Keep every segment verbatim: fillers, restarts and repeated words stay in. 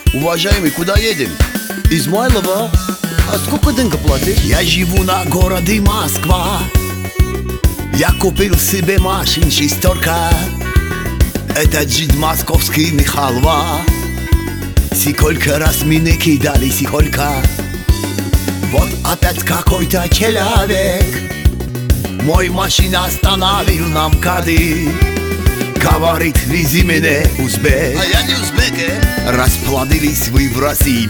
Уважаемый, куда едем? Измайлово. А сколько денег платишь? Я живу на городе Москва. Я купил себе машин шестерка. Это джид московский не халва. Сколько раз меня кидали, сколько. Вот опять какой-то человек мой машина остановил нам кады. Говорит, вези меня, узбек. А я не узбек, э? Расплодились вы в России.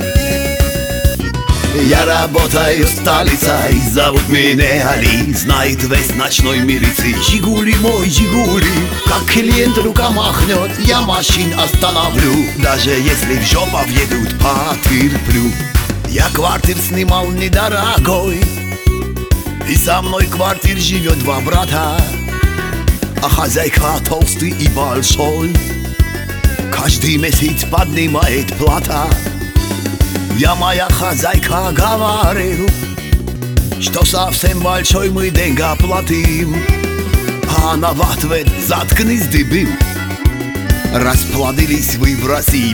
Я работаю в столице, и зовут меня Али. Знает весь ночной милиции. Жигули мой, Жигули. Как клиент рука махнет, я машин остановлю. Даже если в жопу въедут, потерплю. Я квартир снимал недорогой, и со мной в квартире живет два брата. А хозяйка толстый и большой, каждый месяц поднимает плата. Я моя хозяйка говорю, что совсем большой мы деньги платим. А она в ответ: заткнись, дебил. Расплодились вы в России.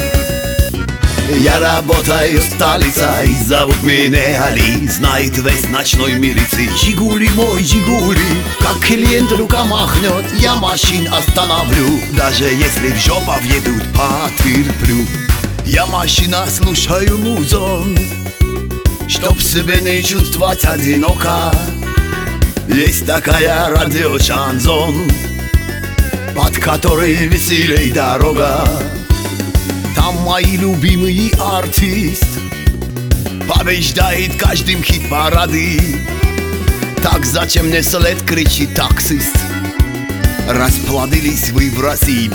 Я работаю в столице, и зовут меня Али. Знает весь ночной милиции. Жигули мой, Жигули. Как клиент рука махнет, я машин остановлю. Даже если в жопу въедут, потерплю. Я машина слушаю музон, чтоб себя не чувствовать одиноко. Есть такая радио шансон, под которой веселей дорога. Там мои любимые артист побеждает каждым хит-парады. Так зачем мне след, кричит таксист. Расплодились вы в России.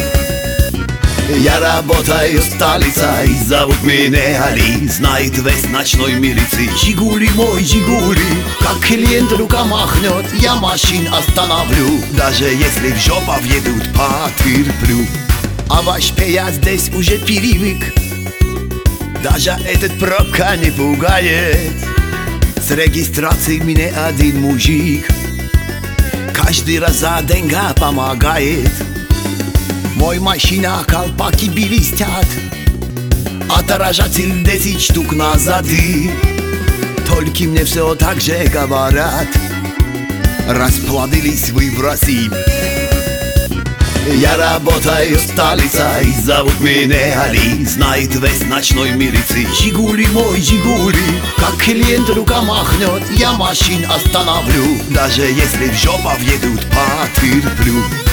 Я работаю в столице, и зовут меня Али. Знает весь ночной милиции. Жигули мой, Жигули. Как клиент рука махнет, я машин остановлю. Даже если в жопу въедут, потерплю. А ваш пеяц здесь уже привык, даже этот пробка не пугает. С регистрацией мне один мужик каждый раз за деньги помогает. Мой машина колпаки блестят, отражатель десять штук назад. Только мне все так же говорят. Расплодились вы в России. Я работаю в столице, и зовут меня Али. Знает весь ночной милиции. Жигули мой, Жигули. Как клиент рука махнет, я машин остановлю. Даже если в жопу въедут, потерплю.